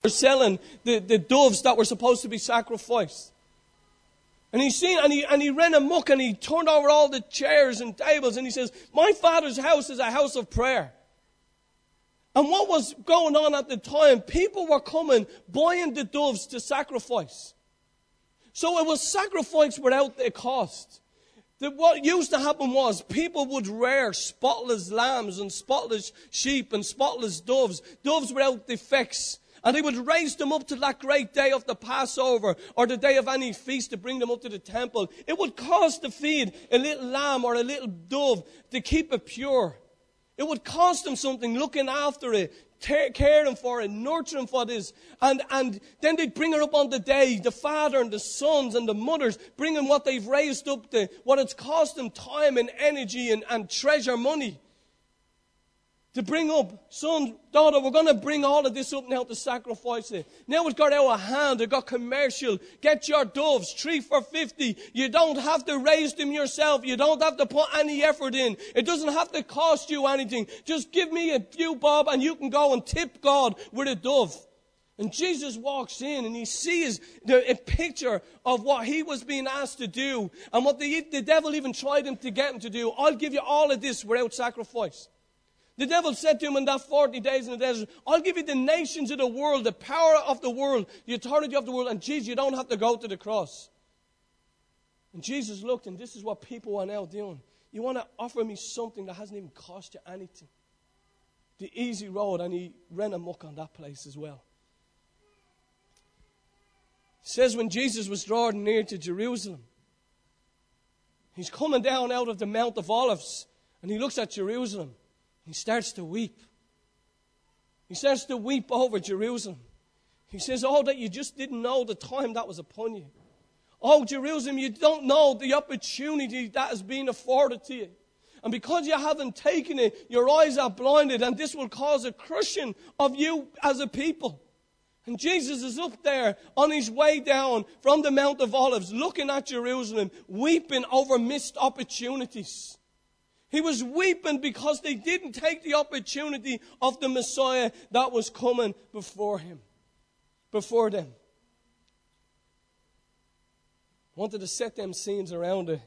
were selling the doves that were supposed to be sacrificed. And he ran amok and he turned over all the chairs and tables and he says, my Father's house is a house of prayer. And what was going on at the time, people were coming, buying the doves to sacrifice. So it was sacrifice without a cost. What used to happen was people would rear spotless lambs and spotless sheep and spotless doves without defects. And they would raise them up to that great day of the Passover or the day of any feast to bring them up to the temple. It would cost to feed a little lamb or a little dove to keep it pure. It would cost them something, looking after it, caring for it, nurturing for this. And then they'd bring her up on the day, the father and the sons and the mothers, bringing what they've raised up to, what it's cost them time and energy and treasure money. To bring up, son, daughter, we're going to bring all of this up now to sacrifice it. Now it's got out of hand. It got commercial. Get your doves, 3 for $50. You don't have to raise them yourself. You don't have to put any effort in. It doesn't have to cost you anything. Just give me a few bob and you can go and tip God with a dove. And Jesus walks in and he sees a picture of what he was being asked to do and what the devil even tried to get him to do. I'll give you all of this without sacrifice. The devil said to him in that 40 days in the desert, I'll give you the nations of the world, the power of the world, the authority of the world, and Jesus, you don't have to go to the cross. And Jesus looked, and this is what people are now doing. You want to offer me something that hasn't even cost you anything. The easy road, and he ran amok on that place as well. It says when Jesus was drawing near to Jerusalem, he's coming down out of the Mount of Olives, and he looks at Jerusalem. He starts to weep. He starts to weep over Jerusalem. He says, oh, that you just didn't know the time that was upon you. Oh, Jerusalem, you don't know the opportunity that has been afforded to you. And because you haven't taken it, your eyes are blinded, and this will cause a crushing of you as a people. And Jesus is up there on his way down from the Mount of Olives, looking at Jerusalem, weeping over missed opportunities. He was weeping because they didn't take the opportunity of the Messiah that was coming before them. I wanted to set them scenes around it.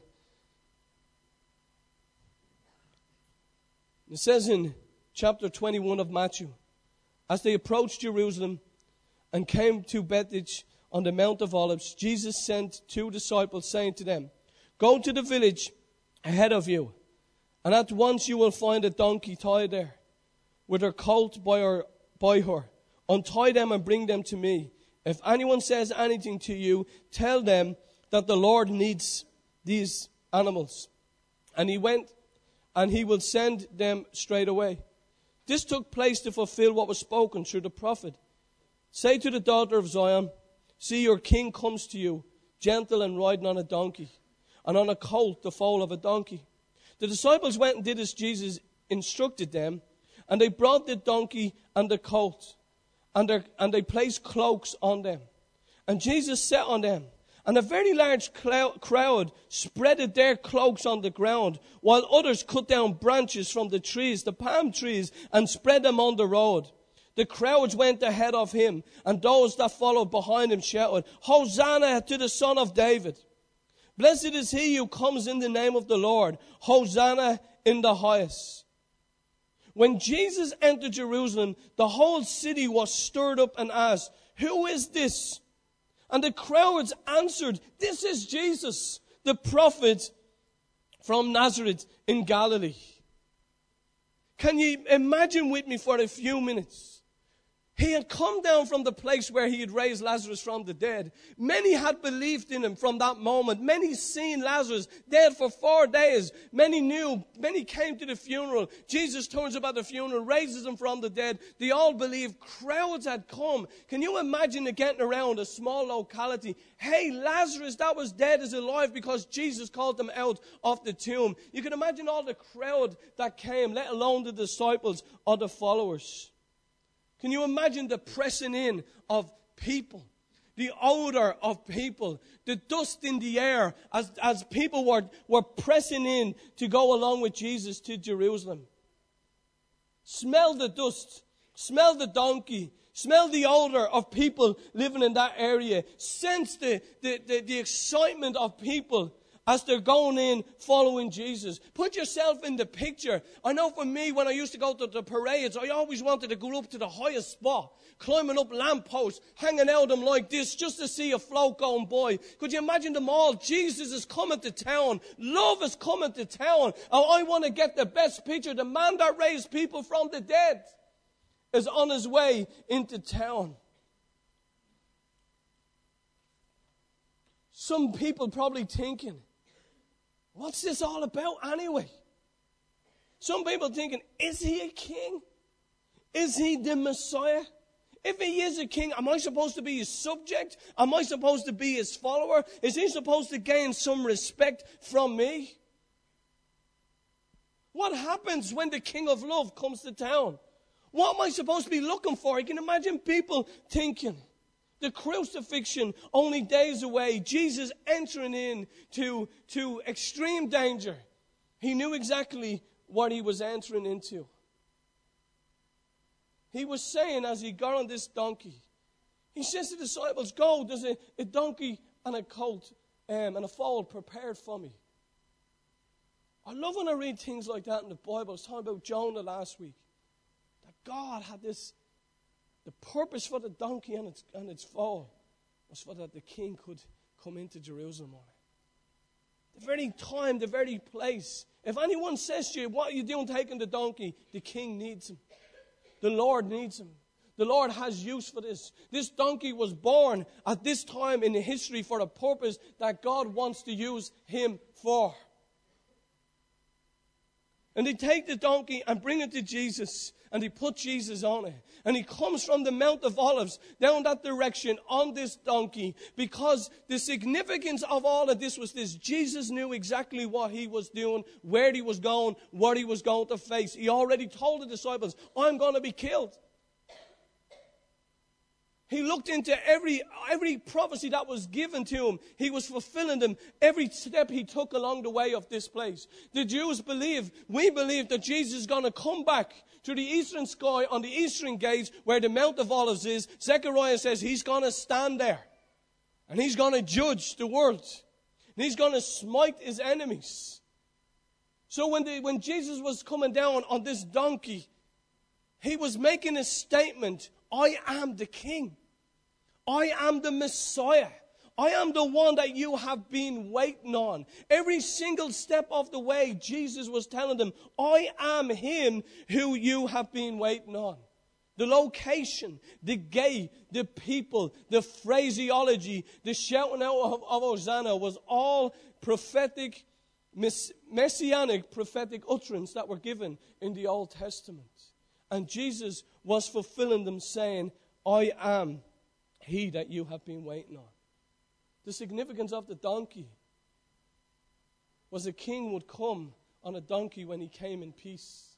It says in chapter 21 of Matthew, as they approached Jerusalem and came to Bethphage on the Mount of Olives, Jesus sent 2 disciples, saying to them, go to the village ahead of you. And at once you will find a donkey tied there, with her colt by her. Untie them and bring them to me. If anyone says anything to you, tell them that the Lord needs these animals. And he went, and he will send them straight away. This took place to fulfill what was spoken through the prophet. Say to the daughter of Zion, see, your king comes to you, gentle and riding on a donkey, and on a colt, the foal of a donkey. The disciples went and did as Jesus instructed them, and they brought the donkey and the colt, and they placed cloaks on them. And Jesus sat on them, and a very large crowd spreaded their cloaks on the ground, while others cut down branches from the trees, the palm trees, and spread them on the road. The crowds went ahead of him, and those that followed behind him shouted, Hosanna to the Son of David. Blessed is he who comes in the name of the Lord. Hosanna in the highest. When Jesus entered Jerusalem, the whole city was stirred up and asked, who is this? And the crowds answered, this is Jesus, the prophet from Nazareth in Galilee. Can you imagine with me for a few minutes? He had come down from the place where he had raised Lazarus from the dead. Many had believed in him from that moment. Many seen Lazarus dead for 4 days. Many knew. Many came to the funeral. Jesus turns up at the funeral, raises him from the dead. They all believed. Crowds had come. Can you imagine getting around a small locality? Hey, Lazarus that was dead is alive because Jesus called them out of the tomb. You can imagine all the crowd that came, let alone the disciples or the followers. Can you imagine the pressing in of people, the odor of people, the dust in the air as people were pressing in to go along with Jesus to Jerusalem? Smell the dust, smell the donkey, Smell the odor of people living in that area. Sense the excitement of people as they're going in following Jesus. Put yourself in the picture. I know for me, when I used to go to the parades, I always wanted to go up to the highest spot, climbing up lampposts, hanging out them like this, just to see a float going by. Could you imagine them all? Jesus is coming to town. Love is coming to town. Oh, I want to get the best picture. The man that raised people from the dead is on his way into town. Some people probably thinking, what's this all about anyway? Some people thinking, is he a king? Is he the Messiah? If he is a king, am I supposed to be his subject? Am I supposed to be his follower? Is he supposed to gain some respect from me? What happens when the King of Love comes to town? What am I supposed to be looking for? You can imagine people thinking, the crucifixion only days away, Jesus entering into extreme danger. He knew exactly what he was entering into. He was saying as he got on this donkey, he says to the disciples, go, there's a donkey and a colt and a foal prepared for me. I love when I read things like that in the Bible. I was talking about Jonah last week. That God had this, the purpose for the donkey and its foal was for that the king could come into Jerusalem on it. The very time, the very place. If anyone says to you, what are you doing taking the donkey? The king needs him. The Lord needs him. The Lord has use for this. This donkey was born at this time in the history for a purpose that God wants to use him for. And they take the donkey and bring it to Jesus. And they put Jesus on it. And he comes from the Mount of Olives down that direction on this donkey. Because the significance of all of this was this. Jesus knew exactly what he was doing, where he was going, what he was going to face. He already told the disciples, I'm going to be killed. He looked into every prophecy that was given to him. He was fulfilling them every step he took along the way of this place. The Jews we believe that Jesus is going to come back to the eastern sky on the eastern gates where the Mount of Olives is. Zechariah says he's going to stand there. And he's going to judge the world. And he's going to smite his enemies. So when Jesus was coming down on this donkey, he was making a statement. I am the king. I am the Messiah. I am the one that you have been waiting on. Every single step of the way, Jesus was telling them, I am him who you have been waiting on. The location, the gate, the people, the phraseology, the shouting out of Hosanna was all prophetic, messianic prophetic utterance that were given in the Old Testament. And Jesus was fulfilling them, saying, I am he that you have been waiting on. The significance of the donkey was a king would come on a donkey when he came in peace.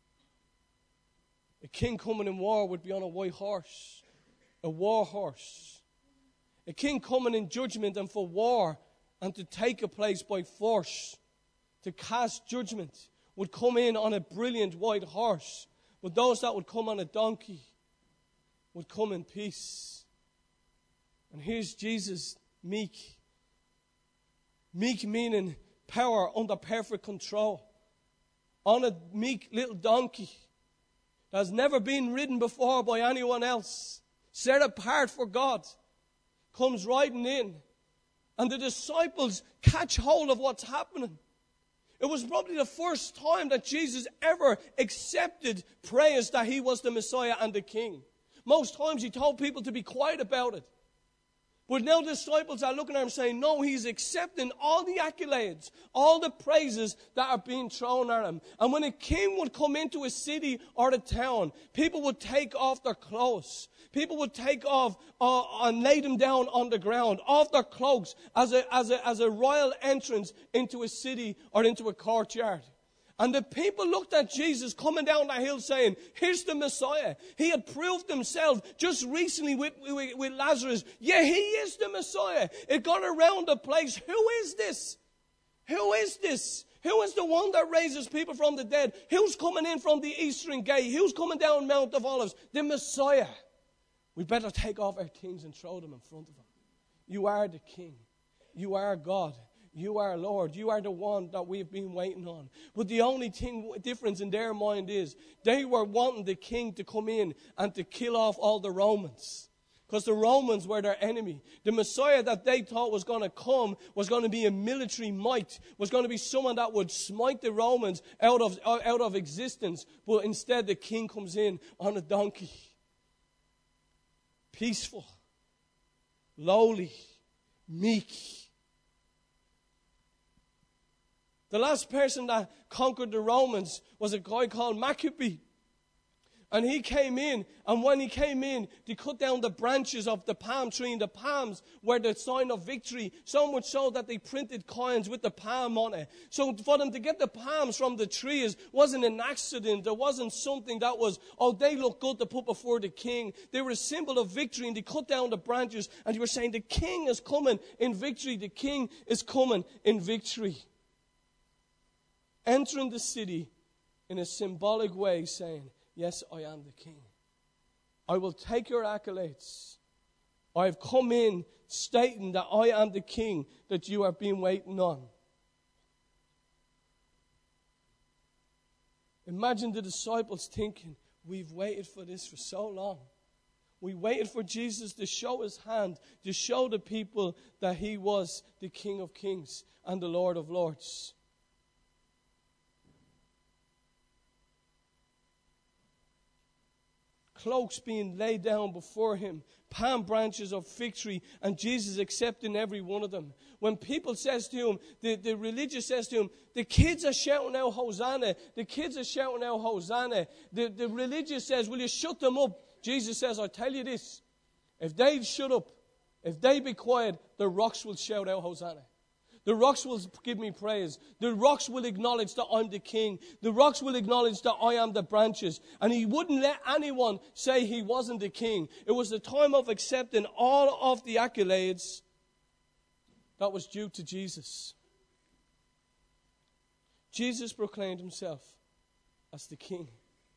A king coming in war would be on a white horse, a war horse. A king coming in judgment and for war and to take a place by force, to cast judgment, would come in on a brilliant white horse. But those that would come on a donkey would come in peace. And here's Jesus, meek. Meek meaning power under perfect control. On a meek little donkey that has never been ridden before by anyone else. Set apart for God. Comes riding in. And the disciples catch hold of what's happening. It was probably the first time that Jesus ever accepted praise that he was the Messiah and the King. Most times he told people to be quiet about it. But now the disciples are looking at him saying, no, he's accepting all the accolades, all the praises that are being thrown at him. And when a king would come into a city or a town, people would take off their clothes. People would take off and lay them down on the ground, off their cloaks as a royal entrance into a city or into a courtyard. And the people looked at Jesus coming down the hill saying, here's the Messiah. He had proved himself just recently with Lazarus. Yeah, he is the Messiah. It got around the place. Who is this? Who is this? Who is the one that raises people from the dead? Who's coming in from the eastern gate? Who's coming down Mount of Olives? The Messiah. We better take off our things and throw them in front of him. You are the King. You are God. You are Lord. You are the one that we've been waiting on. But the only difference in their mind is they were wanting the king to come in and to kill off all the Romans. Because the Romans were their enemy. The Messiah that they thought was going to come was going to be a military might, was going to be someone that would smite the Romans out of existence. But instead the king comes in on a donkey. Peaceful, lowly, meek. The last person that conquered the Romans was a guy called Maccabee. And he came in, and when he came in, they cut down the branches of the palm tree, and the palms were the sign of victory, so much so that they printed coins with the palm on it. So for them to get the palms from the trees wasn't an accident. It wasn't something that was, oh, they look good to put before the king. They were a symbol of victory, and they cut down the branches, and they were saying, the king is coming in victory. The king is coming in victory. Entering the city in a symbolic way, saying, yes, I am the king. I will take your accolades. I have come in stating that I am the king that you have been waiting on. Imagine the disciples thinking, we've waited for this for so long. We waited for Jesus to show his hand, to show the people that he was the King of Kings and the Lord of Lords. Cloaks being laid down before him, palm branches of victory, and Jesus accepting every one of them. When people says to him, the religious says to him, the kids are shouting out Hosanna, the kids are shouting out Hosanna. The religious says, will you shut them up? Jesus says, I tell you this, if they shut up, if they be quiet, the rocks will shout out Hosanna. The rocks will give me praise. The rocks will acknowledge that I'm the king. The rocks will acknowledge that I am the branches. And he wouldn't let anyone say he wasn't the king. It was the time of accepting all of the accolades that was due to Jesus. Jesus proclaimed himself as the king.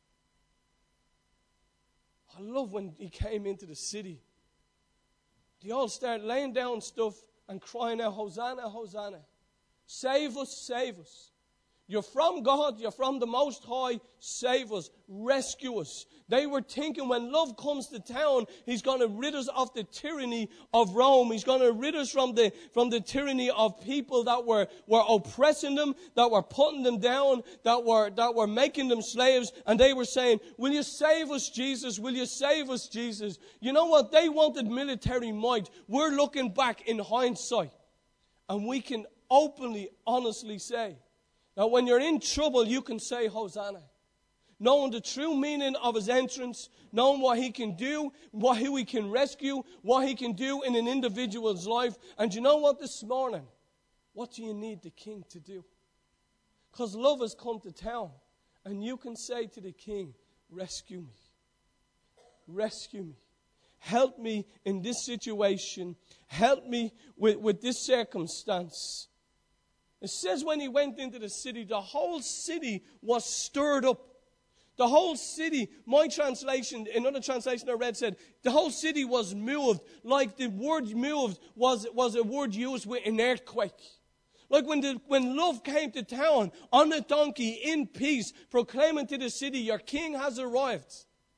I love when he came into the city. They all started laying down stuff and crying out, Hosanna, Hosanna. Save us, save us. You're from God, you're from the Most High, save us, rescue us. They were thinking when love comes to town, he's going to rid us of the tyranny of Rome. He's going to rid us from the tyranny of people that were oppressing them, that were putting them down, that were making them slaves. And they were saying, will you save us, Jesus? Will you save us, Jesus? You know what? They wanted military might. We're looking back in hindsight. And we can openly, honestly say, now, when you're in trouble, you can say Hosanna. Knowing the true meaning of his entrance, knowing what he can do, who he can rescue, what he can do in an individual's life. And you know what this morning? What do you need the king to do? Because love has come to town. And you can say to the king, rescue me. Rescue me. Help me in this situation. Help me with this circumstance. It says when he went into the city, the whole city was stirred up. The whole city, my translation, another translation I read said, the whole city was moved. Like the word moved was a word used with an earthquake. Like when love came to town on a donkey in peace, proclaiming to the city, your king has arrived.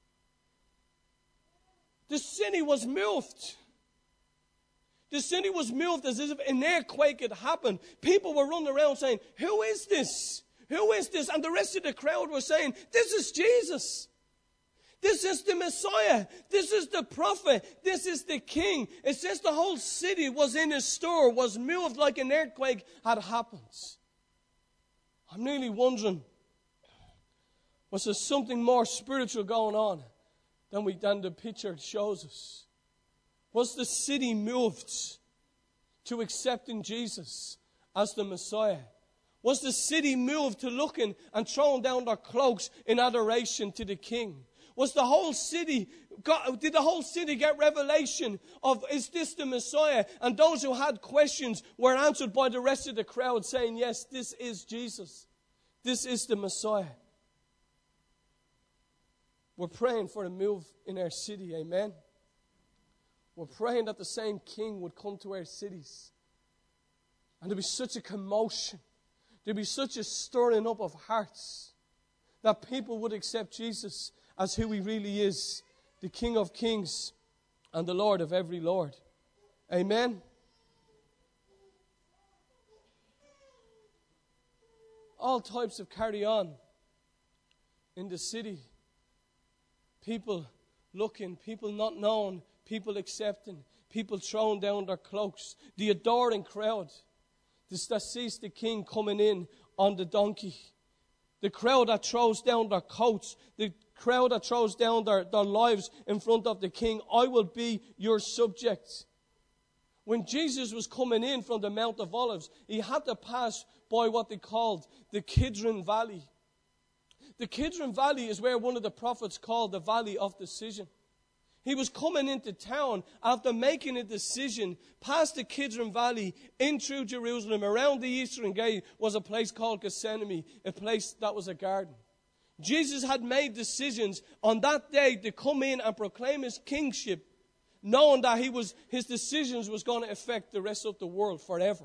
The city was moved. The city was moved as if an earthquake had happened. People were running around saying, who is this? Who is this? And the rest of the crowd were saying, this is Jesus. This is the Messiah. This is the prophet. This is the king. It says the whole city was in a stir, was moved like an earthquake had happened. I'm really wondering, was there something more spiritual going on than the picture shows us? Was the city moved to accepting Jesus as the Messiah? Was the city moved to looking and throwing down their cloaks in adoration to the King? Did the whole city get revelation of, is this the Messiah? And those who had questions were answered by the rest of the crowd saying, yes, this is Jesus. This is the Messiah. We're praying for a move in our city, amen? We're praying that the same King would come to our cities. And there'd be such a commotion. There'd be such a stirring up of hearts that people would accept Jesus as who He really is, the King of kings and the Lord of every Lord. Amen. All types of carry on in the city. People looking, people not known, people accepting, people throwing down their cloaks. The adoring crowd that sees the King coming in on the donkey. The crowd that throws down their coats. The crowd that throws down their lives in front of the King. I will be your subject. When Jesus was coming in from the Mount of Olives, He had to pass by what they called the Kidron Valley. The Kidron Valley is where one of the prophets called the Valley of Decision. He was coming into town after making a decision past the Kidron Valley in through Jerusalem. Around the Eastern Gate was a place called Gethsemane, a place that was a garden. Jesus had made decisions on that day to come in and proclaim His kingship, knowing that His decisions was going to affect the rest of the world forever.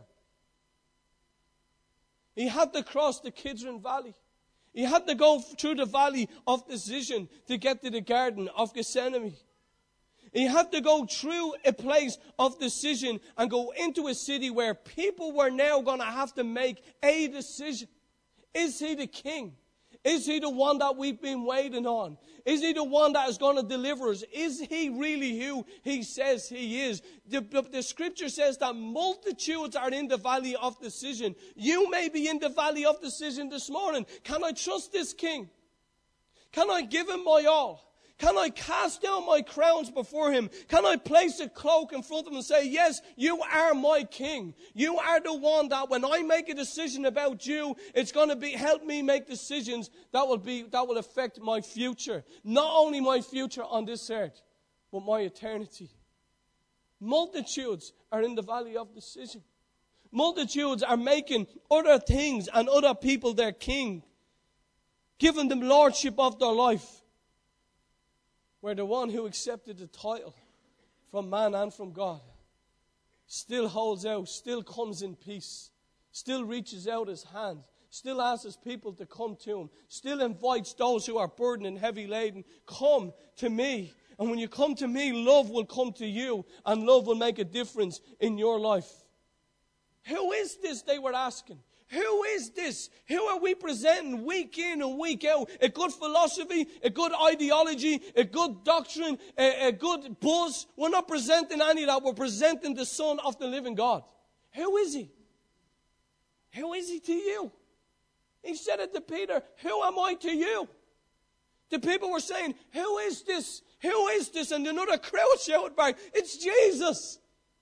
He had to cross the Kidron Valley. He had to go through the Valley of Decision to get to the Garden of Gethsemane. He had to go through a place of decision and go into a city where people were now going to have to make a decision. Is He the King? Is He the one that we've been waiting on? Is He the one that is going to deliver us? Is He really who He says He is? The scripture says that multitudes are in the valley of decision. You may be in the valley of decision this morning. Can I trust this King? Can I give Him my all? Can I cast down my crowns before Him? Can I place a cloak in front of Him and say, yes, you are my King. You are the one that when I make a decision about you, it's going to help me make decisions that will affect my future. Not only my future on this earth, but my eternity. Multitudes are in the valley of decision. Multitudes are making other things and other people their king, giving them lordship of their life. Where the one who accepted the title from man and from God still holds out, still comes in peace, still reaches out His hand, still asks people to come to Him, still invites those who are burdened and heavy laden, come to me. And when you come to me, love will come to you, and love will make a difference in your life. Who is this, they were asking? Who is this? Who are we presenting week in and week out? A good philosophy, a good ideology, a good doctrine, a good buzz. We're not presenting any of that. We're presenting the Son of the living God. Who is He? Who is He to you? He said it to Peter, who am I to you? The people were saying, who is this? Who is this? And another crowd shouted back, it's Jesus.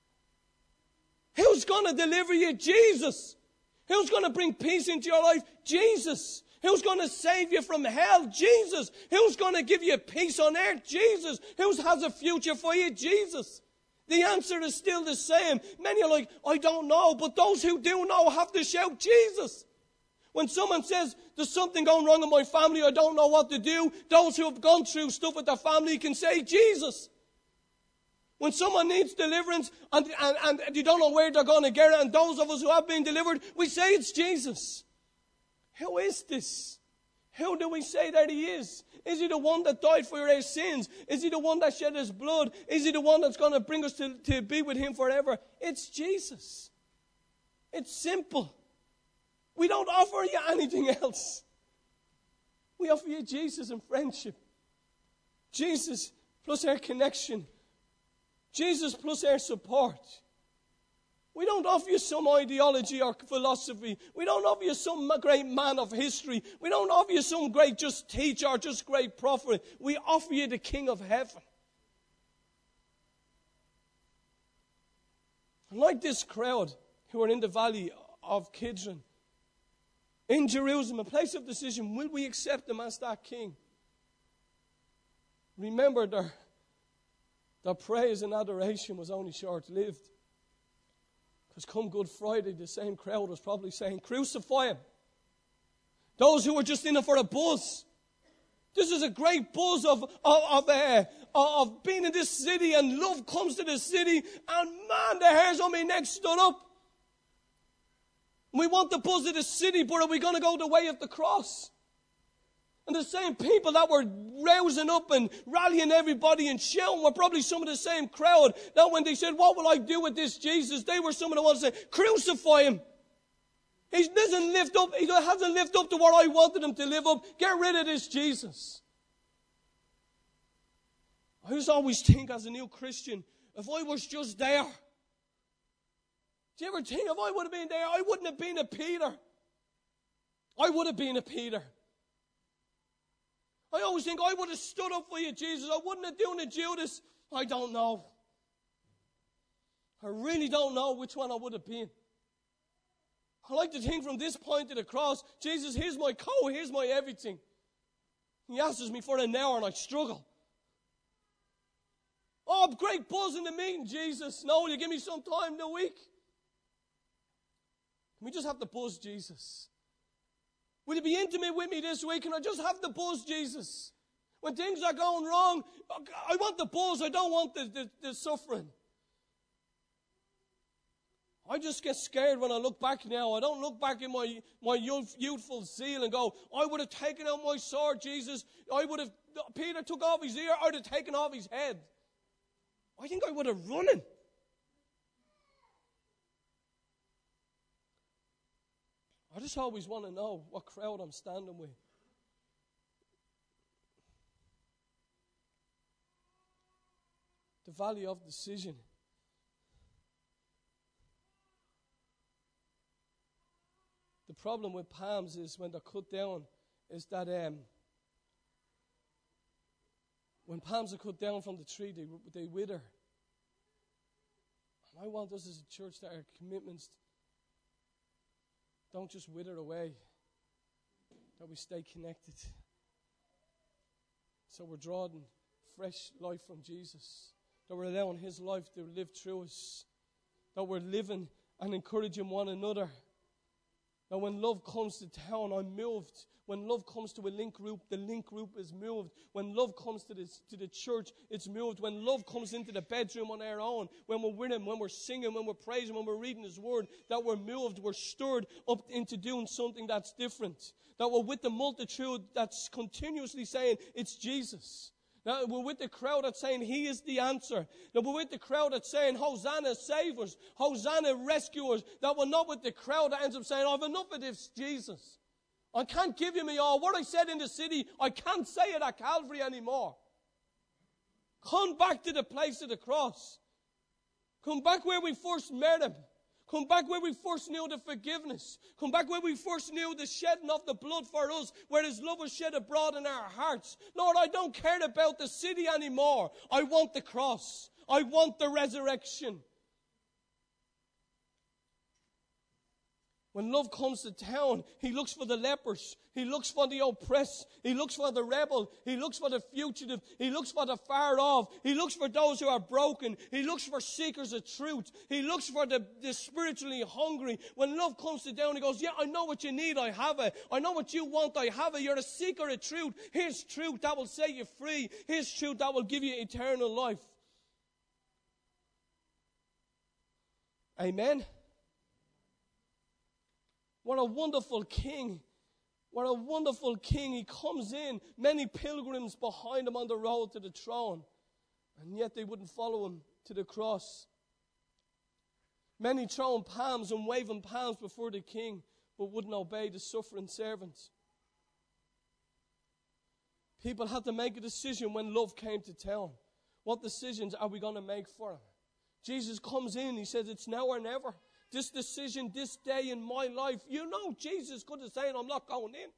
Who's going to deliver you? Jesus. Who's going to bring peace into your life? Jesus. Who's going to save you from hell? Jesus. Who's going to give you peace on earth? Jesus. Who has a future for you? Jesus. The answer is still the same. Many are like, I don't know. But those who do know have to shout Jesus. When someone says, there's something going wrong in my family, I don't know what to do, those who have gone through stuff with their family can say Jesus. When someone needs deliverance and you don't know where they're going to get it, and those of us who have been delivered, we say it's Jesus. Who is this? Who do we say that He is? Is He the one that died for our sins? Is He the one that shed His blood? Is He the one that's going to bring us to be with Him forever? It's Jesus. It's simple. We don't offer you anything else. We offer you Jesus and friendship. Jesus plus our connection. Jesus plus our support. We don't offer you some ideology or philosophy. We don't offer you some great man of history. We don't offer you some great just teacher or just great prophet. We offer you the King of heaven. And like this crowd who are in the valley of Kidron, in Jerusalem, a place of decision, will we accept Him as that King? Remember, their praise and adoration was only short-lived. Because come Good Friday, the same crowd was probably saying, crucify Him. Those who were just in it for a buzz. This is a great buzz of being in this city, and love comes to the city, and man, the hairs on my neck stood up. We want the buzz of the city, but are we going to go the way of the cross? And the same people that were rousing up and rallying everybody and shouting were probably some of the same crowd that when they said, what will I do with this Jesus? They were some of the ones that said, crucify him. He hasn't lived up to what I wanted him to live up. Get rid of this Jesus. I just always think as a new Christian, if I was just there, do you ever think if I would have been there, I wouldn't have been a Peter. I would have been a Peter. I always think I would have stood up for you, Jesus. I wouldn't have done it, Judas. I don't know. I really don't know which one I would have been. I like to think from this point to the cross, Jesus, here's my coat, here's my everything. He asks me for an hour and I struggle. Oh, great buzz in the meeting, Jesus. No, will you give me some time in the week? Can we just have the buzz, Jesus? Will you be intimate with me this week? Can I just have the buzz, Jesus? When things are going wrong, I want the buzz. I don't want the suffering. I just get scared when I look back now. I don't look back in my youthful zeal and go, I would have taken out my sword, Jesus. Peter took off his ear, I would have taken off his head. I think I would have run it. I just always want to know what crowd I'm standing with. The value of decision. The problem with palms is when they're cut down, is that when palms are cut down from the tree, they wither. And I want us as a church that our commitments don't just wither away, that we stay connected. So we're drawing fresh life from Jesus, that we're allowing his life to live through us, that we're living and encouraging one another. Now when love comes to town, I'm moved. When love comes to a link group, the link group is moved. When love comes to the church, it's moved. When love comes into the bedroom on our own, when we're with him, when we're singing, when we're praising, when we're reading his word, that we're moved, we're stirred up into doing something that's different. That we're with the multitude that's continuously saying, it's Jesus. Now, we're with the crowd that's saying, he is the answer. Now, we're with the crowd that's saying, Hosanna, save us. Hosanna, rescue us. That we're not with the crowd that ends up saying, I've enough of this, Jesus. I can't give you me all. What I said in the city, I can't say it at Calvary anymore. Come back to the place of the cross. Come back where we first met him. Come back where we first knew the forgiveness. Come back where we first knew the shedding of the blood for us, where his love was shed abroad in our hearts. Lord, I don't care about the city anymore. I want the cross. I want the resurrection. When love comes to town, he looks for the lepers. He looks for the oppressed. He looks for the rebel. He looks for the fugitive. He looks for the far off. He looks for those who are broken. He looks for seekers of truth. He looks for the spiritually hungry. When love comes to town, he goes, yeah, I know what you need. I have it. I know what you want. I have it. You're a seeker of truth. Here's truth that will set you free. Here's truth that will give you eternal life. Amen. What a wonderful king. What a wonderful king. He comes in, many pilgrims behind him on the road to the throne. And yet they wouldn't follow him to the cross. Many throwing palms and waving palms before the king, but wouldn't obey the suffering servant. People had to make a decision when love came to town. What decisions are we going to make for him? Jesus comes in, he says, it's now or never. This decision, this day in my life, you know Jesus could have said, I'm not going in.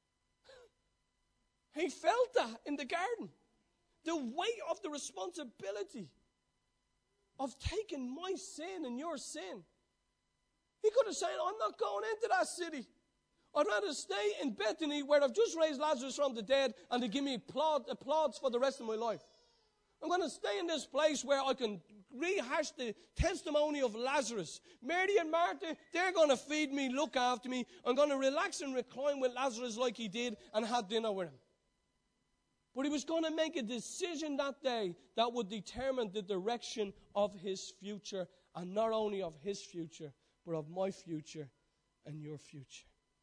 He felt that in the garden. The weight of the responsibility of taking my sin and your sin. He could have said, I'm not going into that city. I'd rather stay in Bethany where I've just raised Lazarus from the dead and they give me applause for the rest of my life. I'm going to stay in this place where I can rehash the testimony of Lazarus. Mary and Martha, they're going to feed me, look after me. I'm going to relax and recline with Lazarus like he did and have dinner with him. But he was going to make a decision that day that would determine the direction of his future. And not only of his future, but of my future and your future.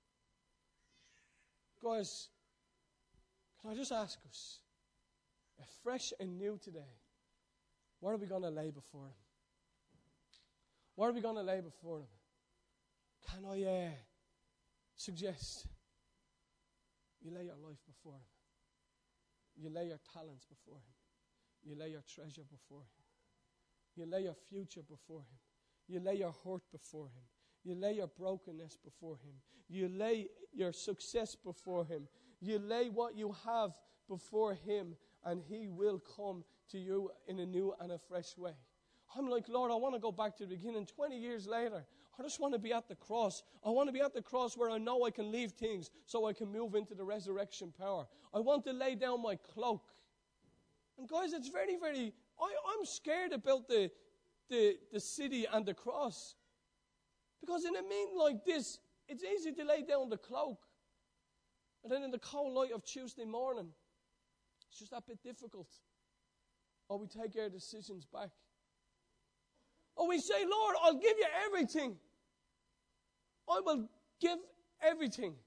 Guys, can I just ask us, fresh and new today, what are we going to lay before him? What are we going to lay before him? Can I suggest you lay your life before him? You lay your talents before him. You lay your treasure before him. You lay your future before him. You lay your hurt before him. You lay your brokenness before him. You lay your success before him. You lay what you have before him, and he will come to you in a new and a fresh way. I'm like, Lord, I want to go back to the beginning. 20 years later, I just want to be at the cross. I want to be at the cross where I know I can leave things so I can move into the resurrection power. I want to lay down my cloak. And guys, it's very, very... I'm scared about the city and the cross. Because in a meeting like this, it's easy to lay down the cloak. And then in the cold light of Tuesday morning, it's just that bit difficult. Or we take our decisions back. Or we say, Lord, I'll give you everything. I will give everything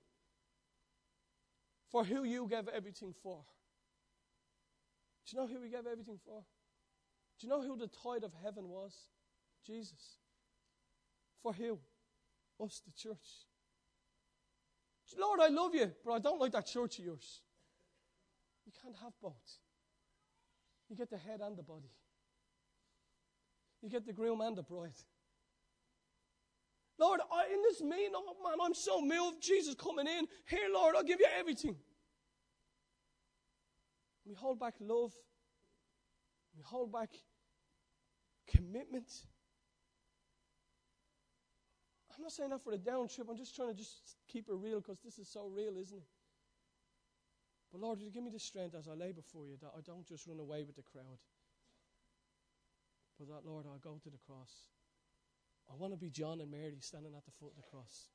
for who you gave everything for. Do you know who we gave everything for? Do you know who the tide of heaven was? Jesus. For who? Us, the church. Lord, I love you, but I don't like that church of yours. You can't have both. You get the head and the body. You get the groom and the bride. Lord, in this meeting, oh man, I'm so moved. Jesus coming in. Here, Lord, I'll give you everything. We hold back love. We hold back commitment. I'm not saying that for a down trip. I'm just trying to just keep it real because this is so real, isn't it? But Lord, you give me the strength as I lay before you that I don't just run away with the crowd. But that, Lord, I'll go to the cross. I want to be John and Mary standing at the foot of the cross.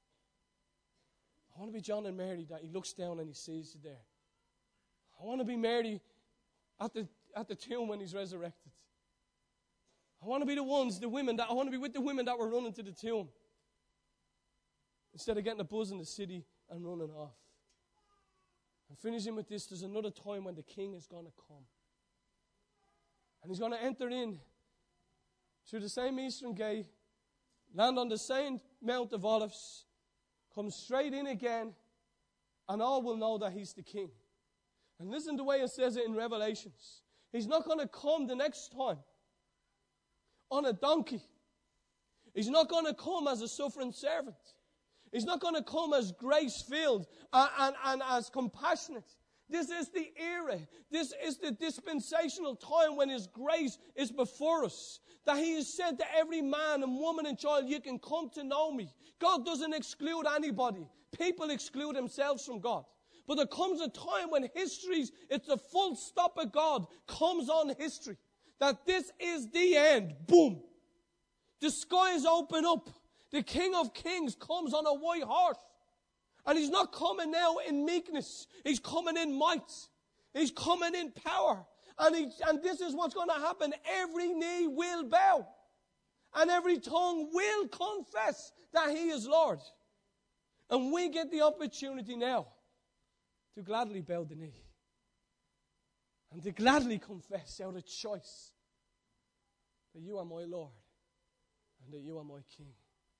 I want to be John and Mary that he looks down and he sees you there. I want to be Mary at the tomb when he's resurrected. I want to be I want to be with the women that were running to the tomb. Instead of getting a buzz in the city and running off. And finishing with this, there's another time when the king is going to come. And he's going to enter in through the same eastern gate, land on the same Mount of Olives, come straight in again, and all will know that he's the king. And listen to the way it says it in Revelations. He's not going to come the next time on a donkey. He's not going to come as a suffering servant. He's not going to come as grace-filled and as compassionate. This is the era. This is the dispensational time when His grace is before us. That He has said to every man and woman and child, you can come to know me. God doesn't exclude anybody. People exclude themselves from God. But there comes a time when it's the full stop of God comes on history. That this is the end. Boom. The skies open up. The King of Kings comes on a white horse. And He's not coming now in meekness. He's coming in might. He's coming in power. And this is what's going to happen. Every knee will bow. And every tongue will confess that He is Lord. And we get the opportunity now to gladly bow the knee. And to gladly confess out of choice that you are my Lord. And that you are my King.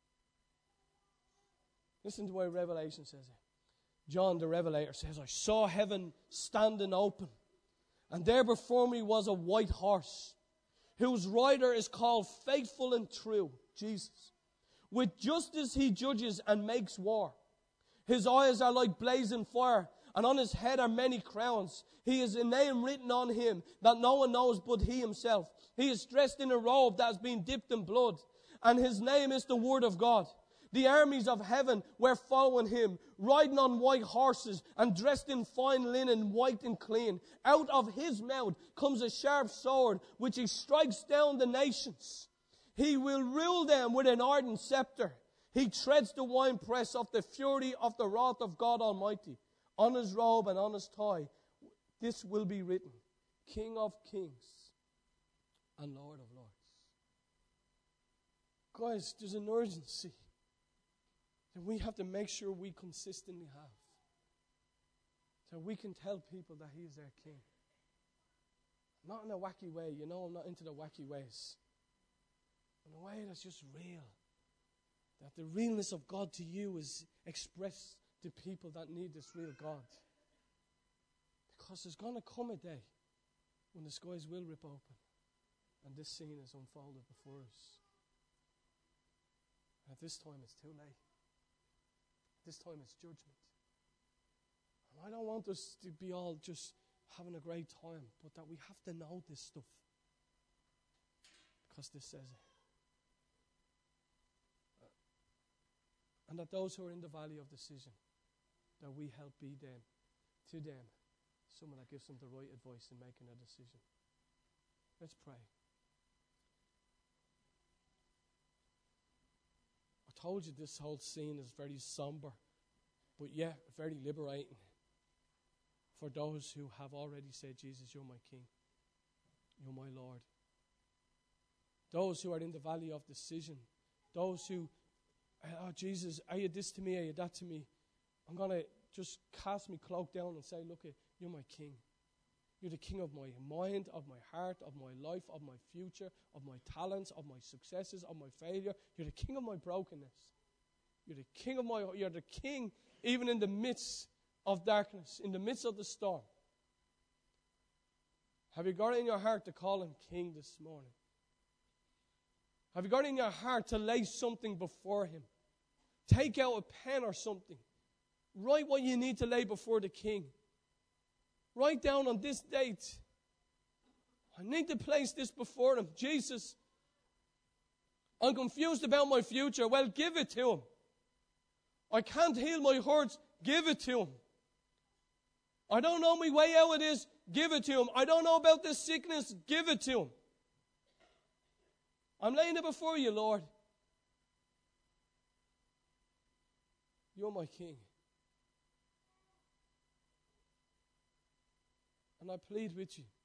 Listen to the way Revelation says it. John the Revelator says, I saw heaven standing open, and there before me was a white horse, whose rider is called Faithful and True, Jesus. With justice he judges and makes war. His eyes are like blazing fire, and on his head are many crowns. He has a name written on him that no one knows but he himself. He is dressed in a robe that has been dipped in blood, and his name is the Word of God. The armies of heaven were following him, riding on white horses and dressed in fine linen, white and clean. Out of his mouth comes a sharp sword, which he strikes down the nations. He will rule them with an ardent scepter. He treads the winepress of the fury of the wrath of God Almighty. On his robe and on his thigh, this will be written, King of Kings and Lord of Lords. Guys, there's an urgency that we have to make sure we consistently have. So we can tell people that He is their King. Not in a wacky way. You know, I'm not into the wacky ways. In a way that's just real. That the realness of God to you is expressed to people that need this real God. Because there's going to come a day when the skies will rip open and this scene is unfolded before us. At this time it's too late. This time it's judgment. And I don't want us to be all just having a great time, but that we have to know this stuff. Because this says it. And that those who are in the valley of decision, that we help be them, to them, someone that gives them the right advice in making a decision. Let's pray. I told you this whole scene is very somber, but yet very liberating for those who have already said, Jesus, you're my King. You're my Lord. Those who are in the valley of decision, those who, oh, Jesus, are you this to me? Are you that to me? I'm going to just cast my cloak down and say, look, you're my King. You're the King of my mind, of my heart, of my life, of my future, of my talents, of my successes, of my failure. You're the King of my brokenness. You're the King even in the midst of darkness, in the midst of the storm. Have you got it in your heart to call Him King this morning? Have you got it in your heart to lay something before Him? Take out a pen or something. Write what you need to lay before the King. Write down on this date, I need to place this before Him. Jesus, I'm confused about my future. Well, give it to Him. I can't heal my hurts. Give it to Him. I don't know my way out of this. Give it to Him. I don't know about this sickness. Give it to Him. I'm laying it before you, Lord. You're my King. And I plead with you.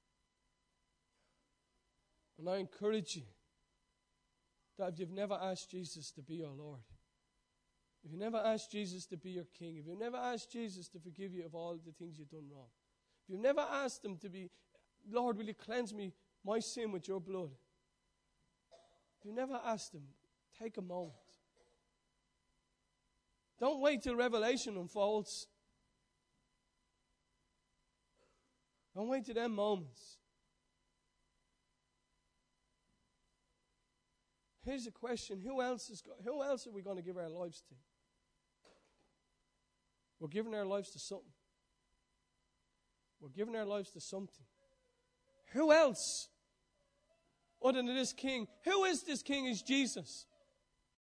And I encourage you that if you've never asked Jesus to be your Lord, if you never asked Jesus to be your King, if you've never asked Jesus to forgive you of all the things you've done wrong, if you've never asked Him to be, Lord, will you cleanse me, my sin with your blood? If you've never asked Him, take a moment. Don't wait till revelation unfolds. Don't wait till them moments. Here's a question. Who else are we going to give our lives to? We're giving our lives to something. We're giving our lives to something. Who else other than this King? Who is this King? Is Jesus.